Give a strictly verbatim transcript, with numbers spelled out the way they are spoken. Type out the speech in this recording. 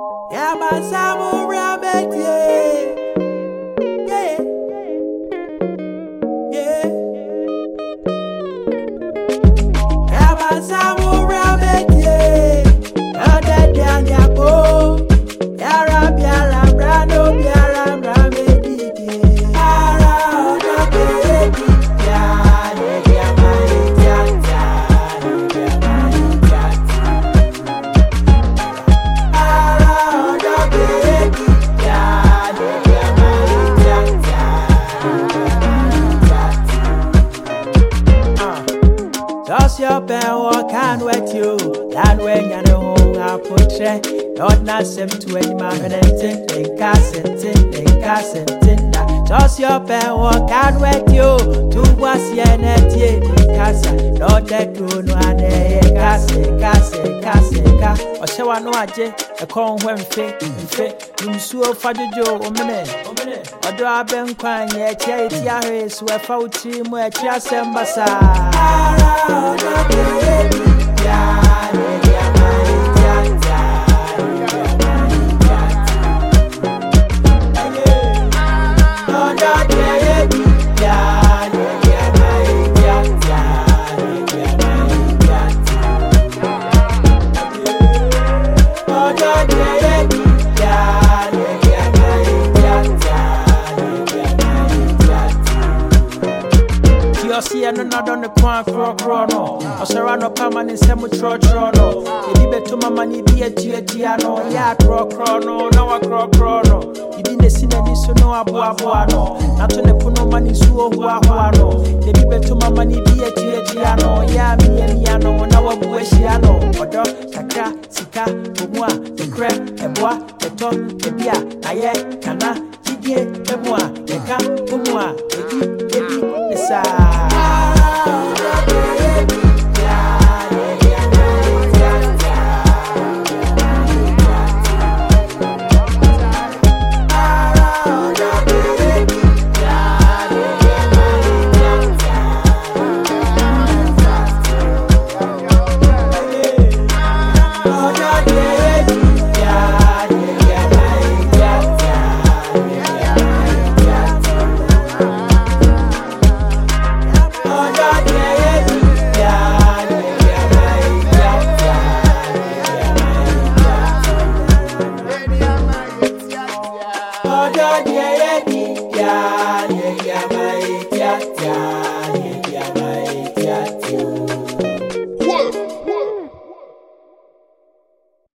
Yeah, my Samu Rabbit, yeah. Yeah. Yeah. Yeah, my Samu Rabbit, yeah. Oh, that down ya go. Yeah, Rab, yeah, Rab, Rab, yeah, Rab, Rab, yeah. Ah, Rab, baby, yeah, yeah, yeah, my, yeah, yeah, yeah, my, yeah. Ah, Rab, baby, yeah, yeah, yeah, my, yeah, yeah, yeah. Just your pen walk and wet you. That when you know I put it. Not not seem to any man and anything. They cast and tin, they cast and tin. Just your pen walk and wet you. Two was your net ye, cast. Not that you know and they cast, cast, cast, cast. Or shall I know I j a con when fit and fit. You so faddy Joe, a minute, a minute. Or do I been crying yet? Charity, I race where foul team where Chas and Bassa. See another on the quan crow chrono. Or Serrano permanent semu tro trono. You be to my money be a tiano. Yeah, crow chrono, now a crow chrono. You didn't see any so no abua buano. Not to the puno money suo huano. You be to my money be a tiano. Yeah, me and Yano, now a bueshiano. Or dog, Kaka, Sika, Bumwa, the crab, the bois, the top, the bia, Aye, Kana, Jiggy, the moi, the cap, Bumwa, the deep, the deep, the side.